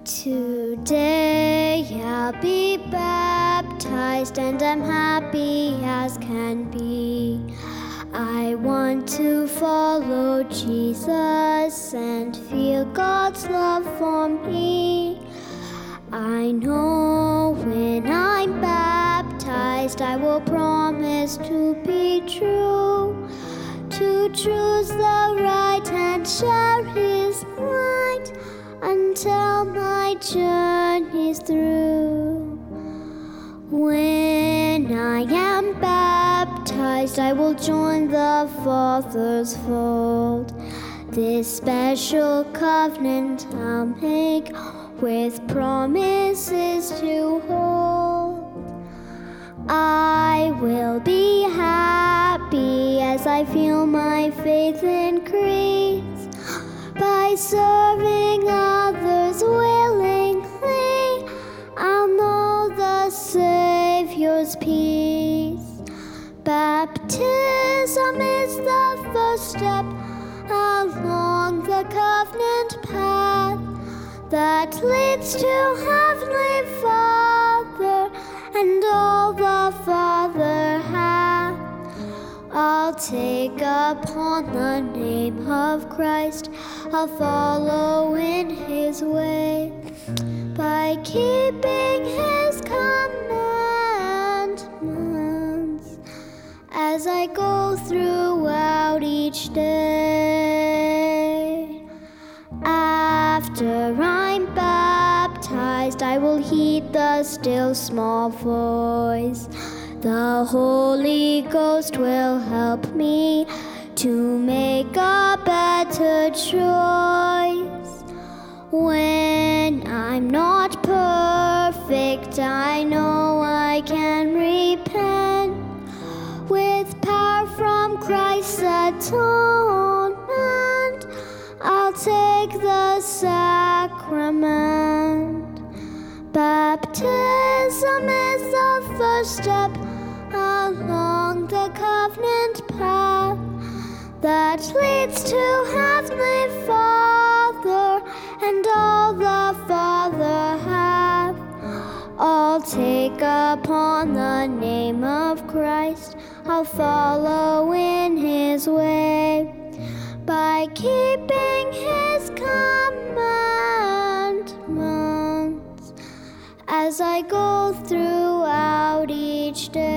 Today I'll be baptized and I'm happy as can be. I want to follow Jesus and feel God's love for me. I know when I'm baptized I will promise to be true, to choose the right and share His light until my journey's through. When I am baptized, I will join the Father's fold. This special covenant I'll make with promises to hold. I will be happy as I feel my faith increase by serving others willingly. I'll know the Savior's peace. Baptism is the first step along the covenant path that leads to Heavenly Father and all the Father hath. I'll take upon the name of Christ, I'll follow in His way by keeping His commandments as I go throughout each day. After I'm baptized, I will heed the still small voice. The Holy Ghost will help me to make a better choice. When I'm not perfect, I know I can repent. With power from Christ's atonement, I'll take the sacrament. Baptism is the first step along the covenant path that leads to Heavenly Father and all the Father hath. I'll take upon the name of Christ, I'll follow in His way by keeping His commandments as I go throughout each day.